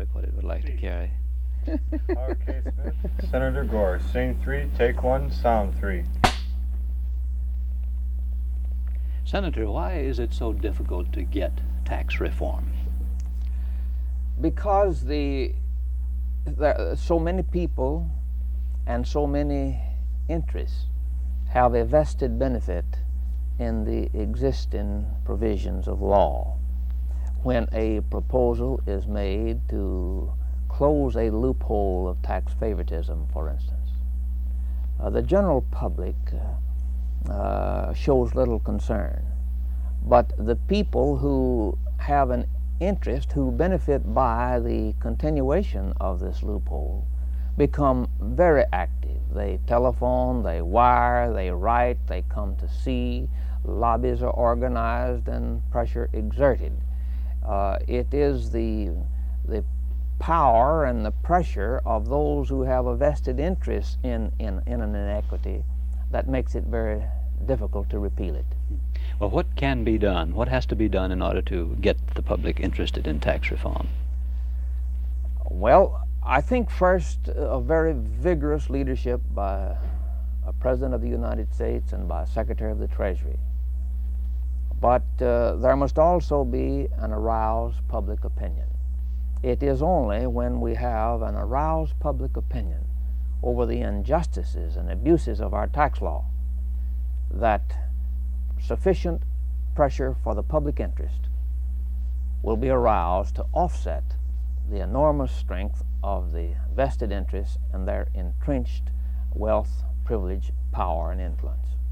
what it would like to carry. Howard K. Smith, Senator Gore. Scene 3, take 1, sound 3. Senator, why is it so difficult to get tax reform? Because there are so many people and so many interests have a vested benefit in the existing provisions of law. When a proposal is made to close a loophole of tax favoritism, for instance, the general public shows little concern. But the people who have an interest, who benefit by the continuation of this loophole, become very active. They telephone, they wire, they write, they come to see. Lobbies are organized and pressure exerted. It is the power and the pressure of those who have a vested interest in an inequity that makes it very difficult to repeal it. Well, what can be done? What has to be done in order to get the public interested in tax reform? Well, I think first a very vigorous leadership by a President of the United States and by a Secretary of the Treasury. But there must also be an aroused public opinion. It is only when we have an aroused public opinion over the injustices and abuses of our tax law that sufficient pressure for the public interest will be aroused to offset the enormous strength of the vested interests and their entrenched wealth, privilege, power, and influence.